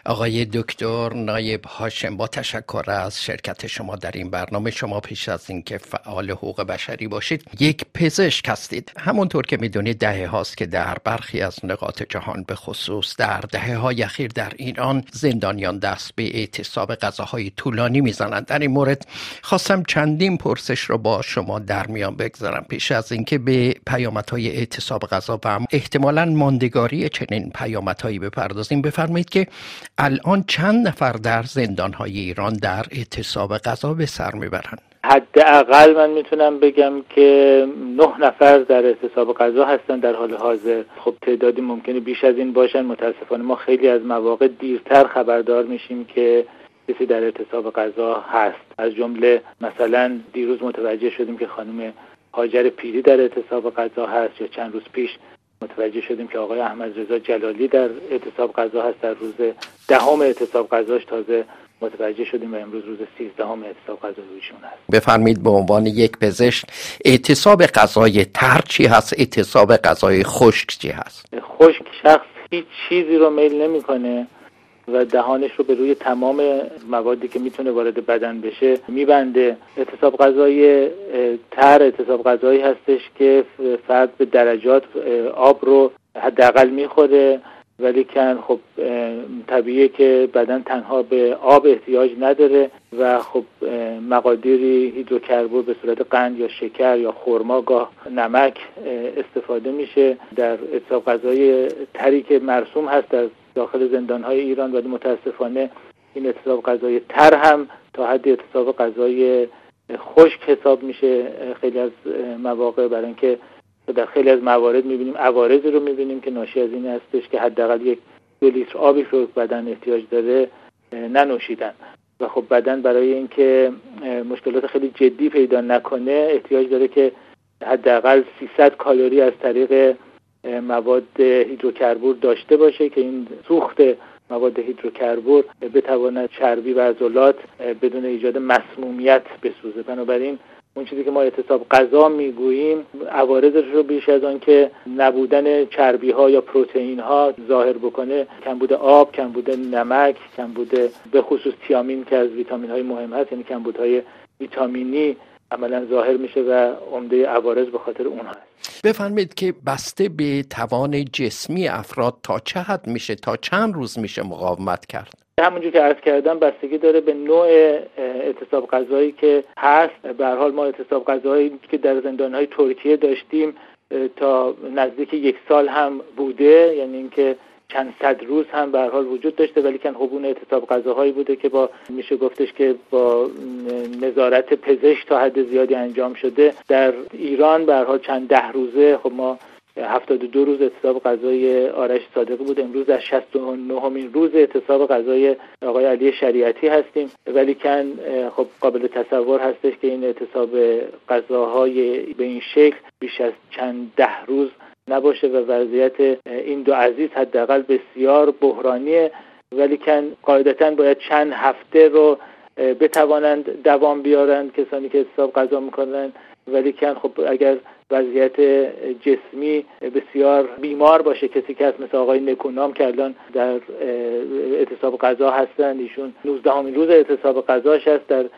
آقای دکتر نایب هاشم، با تشکر از شرکت شما در این برنامه. شما پیش از اینکه فعال حقوق بشری باشید یک پزشک هستید. همونطور که میدونید دهه هاست که در برخی از نقاط جهان، به خصوص در دهه های اخیر در ایران، زندانیان دست به اعتصاب غذاهای طولانی میزنند. در این مورد خواستم چندین پرسش رو با شما در میان بگذارم. پیش از اینکه به پیامدهای اعتصاب غذا و احتمالاً ماندگاری چنین پیامدهایی بپردازیم، بفرمایید که الان چند نفر در زندان‌های ایران در اعتصاب غذا به سر میبرند؟ حداقل من میتونم بگم که 9 نفر در اعتصاب غذا هستن در حال حاضر. خب تعدادی ممکنه بیش از این باشن. متاسفانه ما خیلی از مواقع دیرتر خبردار میشیم که کسی در اعتصاب غذا هست. از جمله مثلا دیروز متوجه شدیم که خانم هاجر پیری در اعتصاب غذا هست، یا چند روز پیش متوجه شدیم که آقای احمد رضا جلالی در اعتصاب غذا هست. در روز 10 اعتصاب غذاش تازه متوجه شدیم و امروز روز 13 اعتصاب غذا رویشون هست. بفرمایید به عنوان یک پزشک، اعتصاب غذای تر چی هست؟ اعتصاب غذای خشک چی هست؟ خشک شخص هیچ چیزی رو میل نمیکنه و دهانش رو به روی تمام موادی که میتونه وارد بدن بشه میبنده. اعتصاب غذایی تر اعتصاب غذایی هستش که فرد به درجات آب رو حداقل میخوره، ولی کن خب طبیعیه که بدن تنها به آب احتیاج نداره و خب مقادیری هیدروکربن به صورت قند یا شکر یا خرما، گاه نمک استفاده میشه. در اعتصاب غذایی تری که مرسوم هست در داخل زندان‌های ایران، ولی متاسفانه این اعتصاب غذایی تر هم تا حد اعتصاب غذایی خشک حساب میشه خیلی از مواقع، برای اینکه در خیلی از موارد میبینیم عوارضی رو میبینیم که ناشی از این هستش که حداقل 2 لیتر آبی رو بدن احتیاج داره ننوشیدن و خب بدن برای اینکه مشکلات خیلی جدی پیدا نکنه احتیاج داره که حداقل 300 کالری از طریق مواد هیدروکربن داشته باشه که این سوخت مواد هیدروکربن بتواند چربی و عضلات بدون ایجاد مسمومیت بسوزه. بنابراین اون چیزی که ما اعتصاب غذا میگوییم عوارضش رو بیش از آن که نبودن چربی ها یا پروتئین ها ظاهر بکنه، کمبود آب، کمبود نمک، کمبود به خصوص تیامین که از ویتامین های مهم هست، یعنی کمبودهای ویتامینی عملا ظاهر میشه و عمده عوارض به خاطر اونها هست. بفرمایید که بسته به توان جسمی افراد تا چه حد میشه، تا چند روز میشه مقاومت کرد؟ همونجور که عرض کردم بستگی داره به نوع اعتصاب غذایی که هست. به هر حال ما اعتصاب غذایی که در زندان‌های ترکیه داشتیم تا نزدیک 1 سال هم بوده، یعنی اینکه چند صد روز هم به هر حال وجود داشته، ولی کن خب اون اعتصاب غذاهایی بوده که با میشه گفتش که با نظارت پزشک تا حد زیادی انجام شده. در ایران به هر حال چند 10 روزه، خب ما 72 روز اعتصاب غذای آرش صادقی بود، امروز در 69مین روز اعتصاب غذای آقای علی شریعتی هستیم، ولی کن خب قابل تصور هستش که این اعتصاب غذاهای به این شکل بیش از چند 10 روز نباشه و وضعیت این دو عزیز حداقل بسیار بحرانیه، ولی کن قاعدتاً باید چند هفته رو بتوانند دوام بیارند کسانی که اعتصاب غذا میکنن، ولی کن خب اگر وضعیت جسمی بسیار بیمار باشه، کسی که هست مثل آقای نکونام که الان در اعتصاب غذا هستن، ایشون 19مین روز اعتصاب غذاش هست، در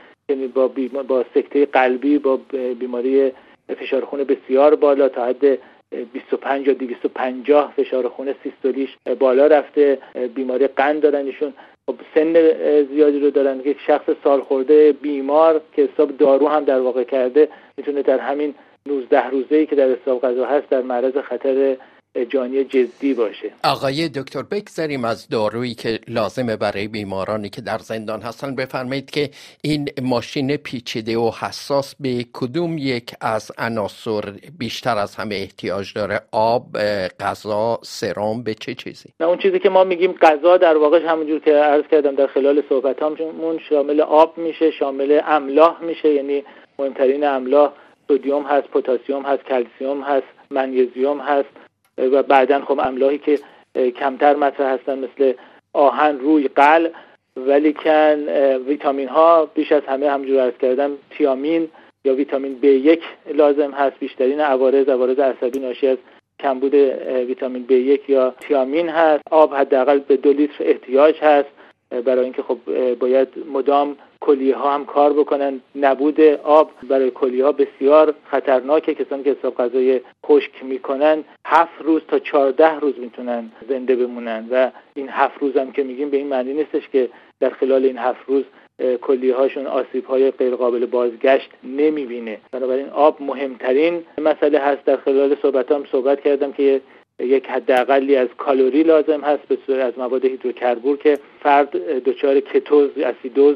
با سکته قلبی، با بیماری فشار خون بسیار بالا تا حد 25 یا 250 فشار خون سیستولیش بالا رفته، بیماری قند دارن ایشون، خب سن زیادی رو دارن که شخص سالخورده بیمار که حساب دارو هم در واقع کرده میتونه در همین 19 روزه‌ای که در اعتصاب غذا هست در معرض خطر جانی جدی باشه. آقای دکتر بگذاریم از دارویی که لازمه برای بیمارانی که در زندان هستن. بفرمایید که این ماشین پیچیده و حساس به کدوم یک از عناصر بیشتر از همه احتیاج داره؟ آب، غذا، سرم، به چه چیزی؟ نه، اون چیزی که ما میگیم غذا در واقع همونجور که عرض کردم در خلال صحبتامون شامل آب میشه، شامل املاح میشه، یعنی مهمترین املاح سدیم هست، پتاسیم هست، کلسیم هست، منیزیم هست و بعداً خب املاحی که کمتر مطرح هستن مثل آهن، روی، قل، ولی کن ویتامین ها بیش از همه همونجور عرض کردم تیامین یا ویتامین B1 لازم هست. بیشترین عوارض عصبی ناشی از کمبود ویتامین B1 یا تیامین هست. آب حداقل به 2 لیتر احتیاج هست. برای اینکه خب باید مدام کلیه ها هم کار بکنن. نبود آب برای کلیه ها بسیار خطرناکه. کسانی که حساب غذایی خشک میکنن 7 روز تا 14 روز میتونن زنده بمونن و این 7 روز هم که میگیم به این معنی نیستش که در خلال این 7 روز کلیه هاشون آسیب های غیر قابل بازگشت نمیبینه. بنابراین آب مهمترین مسئله هست. در خلال صحبتام صحبت کردم که یک حداقلی از کالری لازم هست به صورت از مواد هیدروکربور که فرد دچار کتوز اسیدوز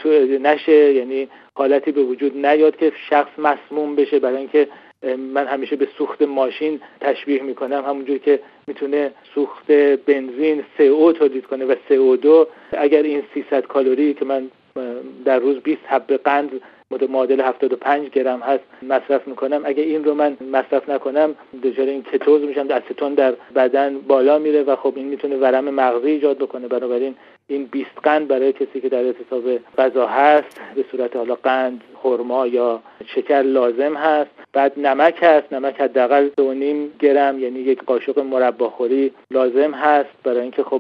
نشه، یعنی حالتی به وجود نیاد که شخص مسموم بشه. برای اینکه من همیشه به سوخت ماشین تشبیه میکنم، همونجور که میتونه سوخت بنزین CO تولید کنه و CO2 اگر این 300 کالری که من در روز 20 حبه قند معادل 75 گرم هست مصرف میکنم، اگه این رو من مصرف نکنم دچار این کتوز میشم، استون در بدن بالا میره و خب این میتونه ورم مغزی ایجاد بکنه. بنابراین این 20 قند برای کسی که در اعتصاب غذا هست به صورت حالا قند، خرما یا شکر لازم هست. بعد نمک هست، نمک حداقل 2.5 گرم یعنی یک قاشق مرباخوری لازم هست، برای اینکه خب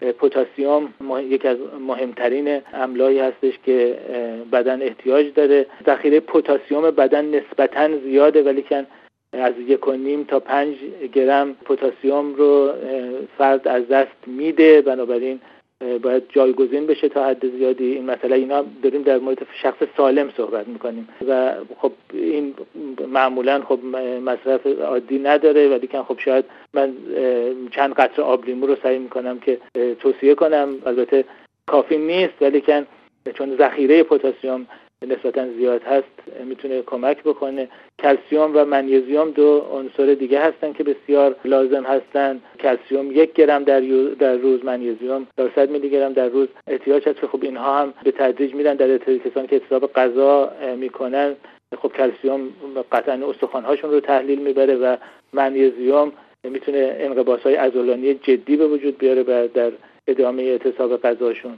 پتاسیم یکی از مهمترین املاحی هستش که بدن احتیاج داره. ذخیره پتاسیم بدن نسبتاً زیاده ولی که از 1.5 تا 5 گرم پتاسیم رو فرد از دست میده، بنابراین باید جایگزین بشه تا حد زیادی. این مسئله اینا داریم در مورد شخص سالم صحبت میکنیم و خب این معمولا خب مصرف عادی نداره، ولی که خب شاید من چند قطره آب لیمو رو سعی میکنم که توصیه کنم. البته کافی نیست ولی که چون ذخیره پتاسیم نسبتا زیاد هست میتونه کمک بکنه. کلسیم و منیزیم دو عنصر دیگه هستن که بسیار لازم هستن. کلسیم 1 گرم در روز، منیزیم 400 میلی گرم در روز احتیاج هست که خب اینها هم به تدریج میرن در کسانی که اعتصاب غذا میکنن. خب کلسیم قطعا استخوان‌هاشون رو تحلیل میبره و منیزیم میتونه انقباض‌های عضلانی جدی به وجود بیاره در ادامه اعتصاب غذاشون.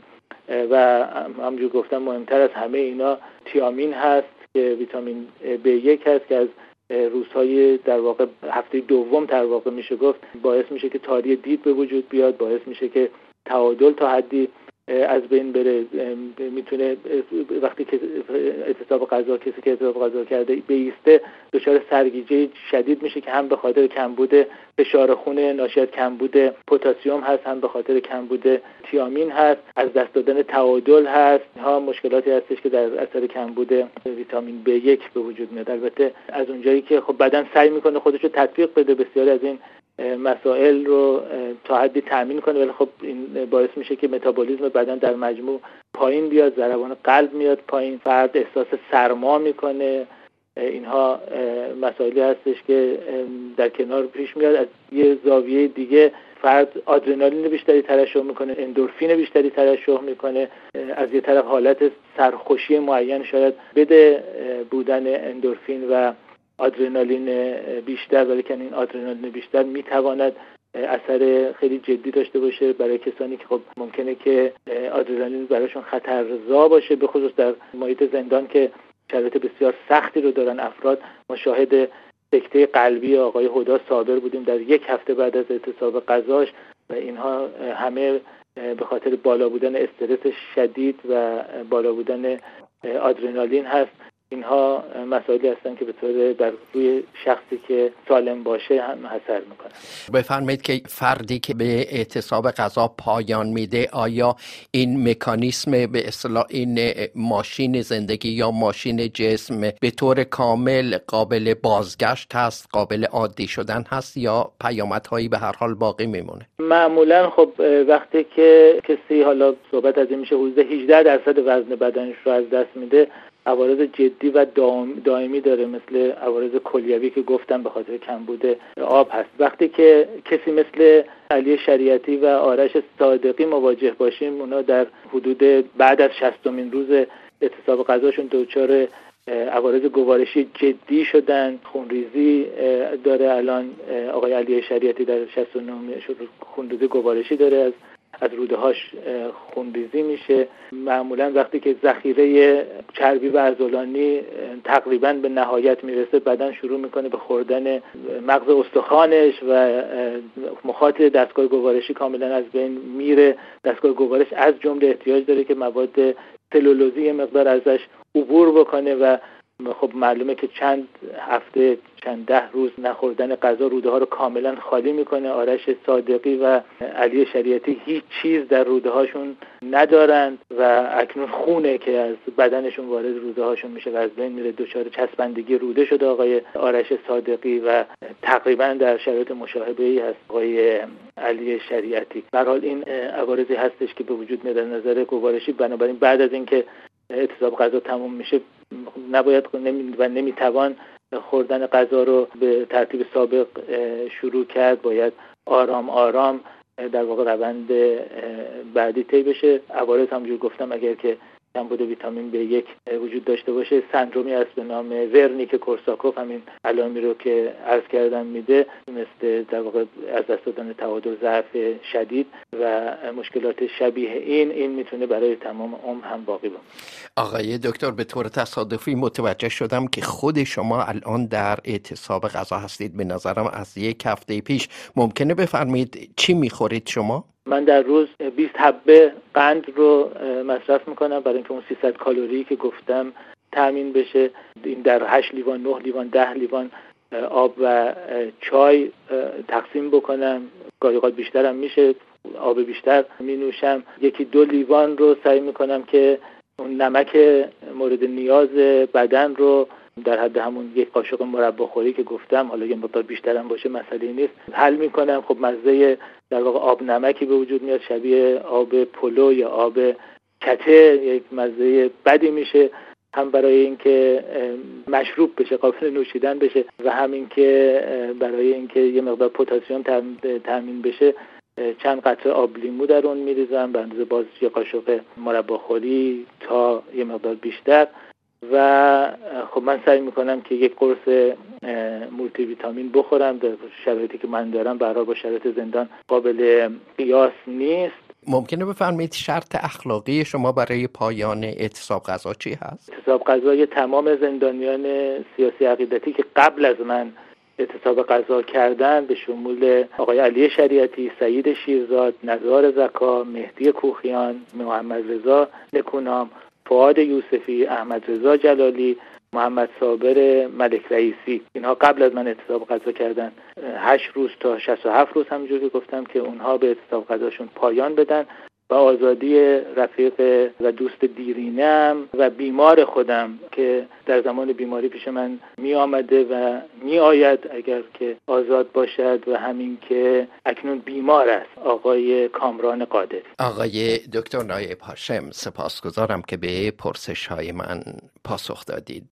و همونجور گفتم مهمتر از همه اینا تیامین هست که ویتامین B1 هست که از روزهای در واقع هفته دوم در واقع میشه گفت باعث میشه که تاری دید به وجود بیاد، باعث میشه که تعادل تا حدی از بین بره. میتونه وقتی که اعتصاب غذا کسی که اعتصاب غذا کرده بیسته دچار سرگیجه شدید میشه که هم به خاطر کمبود فشار خون ناشی از کمبود پتاسیم هست، هم به خاطر کمبود تیامین هست. از دست دادن تعادل هست. ها مشکلاتی هستش که در اثر کمبود ویتامین B1 به وجود میاد. البته از اونجایی که خب بدن سعی میکنه خودش رو تطبیق بده بسیاری از این مسائل رو تا حدی تامین کنه، ولی خب این باعث میشه که متابولیسم بدن در مجموع پایین بیاد، ضربان قلب میاد پایین، فرد احساس سرما میکنه. اینها مسائلی هستش که در کنار پیش میاد. از یه زاویه دیگه فرد آدرنالین بیشتری ترشح میکنه، اندورفین بیشتری ترشح میکنه. از یه طرف حالت سرخوشی معین شاید بده بودن اندورفین و آدرنالین بیشتر، ولی که این آدرنالین بیشتر میتواند اثر خیلی جدی داشته باشه برای کسانی که خب ممکنه که آدرنالین براشون خطرزا باشه، به خصوص در محیط زندان که شرایط بسیار سختی رو دارن افراد. ما شاهد سکته قلبی آقای هدا صابر بودیم در 1 هفته بعد از اعتصاب غذاش و اینها همه به خاطر بالا بودن استرس شدید و بالا بودن آدرنالین هست. اینها مسائلی هستن که به طور بر روی شخصی که سالم باشه هم اثر میکنن. بفرمایید که فردی که به اعتصاب غذا پایان میده آیا این مکانیسم به اصطلاح این ماشین زندگی یا ماشین جسم به طور کامل قابل بازگشت هست، قابل عادی شدن هست یا پیامدهایی به هر حال باقی میمونه؟ معمولا خب وقتی که کسی حالا صحبت از این میشه حدود 18% وزن بدنش رو از دست میده، عوارض جدی و دائمی داره، مثل عوارض کلیوی که گفتم به خاطر کمبود آب هست. وقتی که کسی مثل علی شریعتی و آرش صادقی مواجه باشیم، اونا در حدود بعد از 60مین روز اعتصاب غذاشون دچار عوارض گوارشی جدی شدن. خونریزی داره الان آقای علی شریعتی در 69 خونریزی گوارشی داره از از روده‌هاش خونریزی میشه. معمولا وقتی که ذخیره چربی و عضلانی تقریبا به نهایت میرسه، بدن شروع میکنه به خوردن مغز استخوانش و مخاط دستگاه گوارشی کاملا از بین میره. دستگاه گوارش از جمله احتیاج داره که مواد سلولوزی مقدار ازش عبور بکنه و خب معلومه که چند هفته چند 10 روز نخوردن غذا روده ها رو کاملا خالی میکنه. آرش صادقی و علی شریعتی هیچ چیز در روده هاشون ندارن و اکنون خونه که از بدنشون وارد روده هاشون میشه و از بین میره. دچار چسبندگی روده شده آقای آرش صادقی و تقریبا در شرایط مشابهی هست آقای علی شریعتی. به هر حال این عوارضی هستش که به وجود میاد. نظر گوارشی بنابراین بعد از اینکه اعتصاب غذا تموم میشه نباید و نمیتوان خوردن غذا رو به ترتیب سابق شروع کرد. باید آرام آرام در واقع روند بعدی طی بشه. عوارض همونجور گفتم اگر که کمبود ویتامین B1 وجود داشته باشه، سندرومی است به نام ورنیک کورساکوف، همین علائمی رو که عرض کردم میده، مثل در واقع از دست دادن تعادل، ضعف شدید و مشکلات شبیه این میتونه برای تمام عمر هم باقی بمونه. آقای دکتر، به طور تصادفی متوجه شدم که خود شما الان در اعتصاب غذا هستید. به نظرم از 1 هفته پیش. ممکنه بفرمایید چی میخورید شما؟ من در روز 20 حبه قند رو مصرف میکنم برای اینکه اون 300 کالری که گفتم تامین بشه. این در 8 لیوان، 9 لیوان، 10 لیوان آب و چای تقسیم بکنم. گاهی اوقات بیشتر هم میشه، آب بیشتر می نوشم. 1-2 لیوان رو سعی میکنم که اون نمک مورد نیاز بدن رو در حد همون 1 قاشق مرباخوری که گفتم، حالا یه مقدار بیشتر هم باشه مسئله نیست، حل میکنم. خب مزه در واقع آب نمکی به وجود میاد، شبیه آب پلو یا آب کته، یک مزه بدی میشه، هم برای اینکه مشروب بشه، قابل نوشیدن بشه و همین که برای اینکه یه مقدار پتاسیم تامین بشه. چند قطره آب لیمو در اون میریزم به اندازه باز 1 قاشق مرباخوری تا یه مقدار بیشتر و خب من سعی میکنم که 1 قرص مولتی ویتامین بخورم. در شرایطی که من دارم برای با شرایط زندان قابل قیاس نیست. ممکنه بفرمایید شرط اخلاقی شما برای پایان اعتصاب غذا چی هست؟ اعتصاب غذای تمام زندانیان سیاسی عقیدتی که قبل از من اعتصاب غذا کردن به شمول آقای علی شریعتی، سعید شیرزاد، نزار زکا، مهدی کوخیان، محمد رضا نکونام، فؤاد یوسفی، احمد رضا جلالی، محمد صابر ملک رئیسی، اینها قبل از من اعتصاب غذا کردن. 8 روز تا 67 روز همونجوری که گفتم که اونها به اعتصاب غذاشون پایان بدن و آزادی رفیق و دوست دیرینم و بیمار خودم که در زمان بیماری پیش من می آمده و می آید اگر که آزاد باشد و همین که اکنون بیمار است، آقای کامران قادری. آقای دکتر نایب هاشم، سپاسگزارم که به پرسش های من پاسخ دادید.